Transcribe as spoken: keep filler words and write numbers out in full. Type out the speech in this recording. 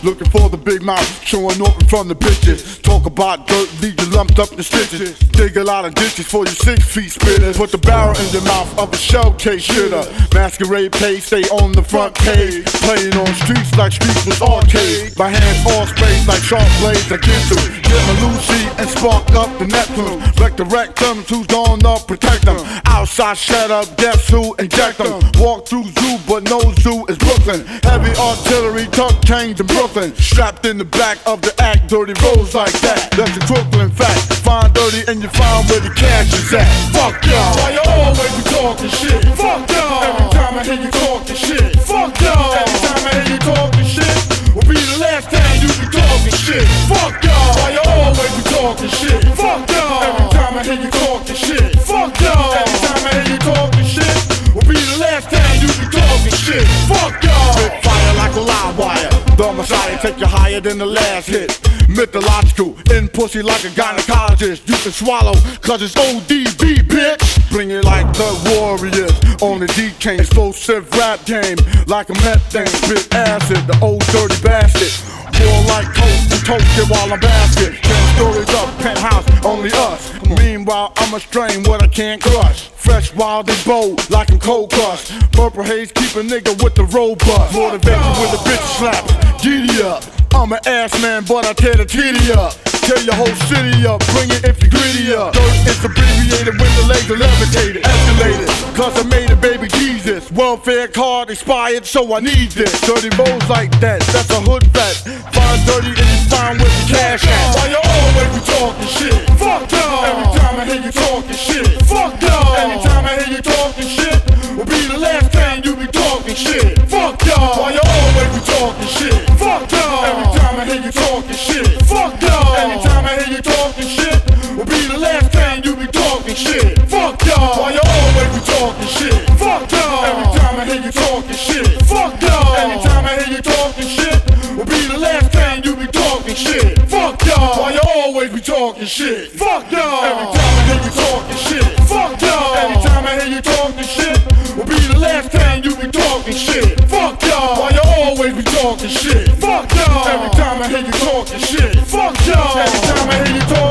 looking for the big mouth, showing off in front of the bitches. Talk about dirt, leave you lumped up in stitches. Dig a lot of ditches for your six feet spitters. Put the barrel in your mouth of a shell case shitter. Masquerade page, stay on the front page. Playing on streets like streets was arcade. My hands all spaced like sharp blades I get to. Get my Lucy and spark up the Neptune. Wreck the rectum, who's gone up, protect them. Outside shut up, death suit, inject them. Walk through zoo, but no zoo is Brooklyn. Heavy artillery, tuck chains in Brooklyn. Strapped in the back of the act, dirty rolls like that. That's the Brooklyn fact. Find dirty and you find where the cash is at. Fuck y'all. Why you always be talking shit? Fuck y'all. Every time I hear you talking shit. Fuck y'all. Every time I hear you talking shit will be the last time you be talking shit. Fuck y'all. Why you always be talking shit? Fuck y'all. Every time I hear you talking shit. Fuck y'all. Every time I hear you talking shit will be the last time you be talking shit. Fuck y'all. Spit fire like a live wire. The Messiah take you higher than the last hit. Mythological, in pussy like a gynecologist. You can swallow, cause it's O D B, bitch. Bring it like the Warriors on the D K. Explosive rap game, like a methane. Spit acid, the old dirty bastard. More like coast and toast it while I'm basket. Ten stories up, penthouse, only us. Meanwhile, I'm a strain what I can't crush. Fresh, wild, and bold, like I'm cold crush. Purple haze, keep a nigga with the robust. Motivation with a bitch slap, giddy up. I'm an ass man, but I tear the titty up. Tear your whole city up, bring it if you gritty up. Dirt is abbreviated when the legs are levitated. Escalated, cause I made it, baby Jesus. Welfare card expired, so I need this. Dirty rolls like that, that's a hood vet. Find dirty and you find where the cash at. Why you always be talking shit? Fuck y'all. Every time I hear you talking shit. Fuck y'all. Every time I hear you talking shit will be the last time you be talking shit. Fuck y'all. Why you always be talking shit? Fuck y'all. Every time I hear you talking shit. Fuck y'all. Every time I hear you talking shit will be the last time you be talking shit. Fuck y'all. Why you always be talking shit? Fuck y'all. Every time I hear you talking shit. Fuck y'all. Every time I hear you talking shit will be the last time you be talking shit. Fuck y'all. Why you always be talking shit? Fuck y'all. Every time I hear you talking shit. Fuck y'all. Every time I hear you talking shit will be the last time you be talking shit. Fuck y'all. Why you always be talking shit? Fuck y'all. Every time I hear you talking shit. Fuck y'all. Every time I hear you talking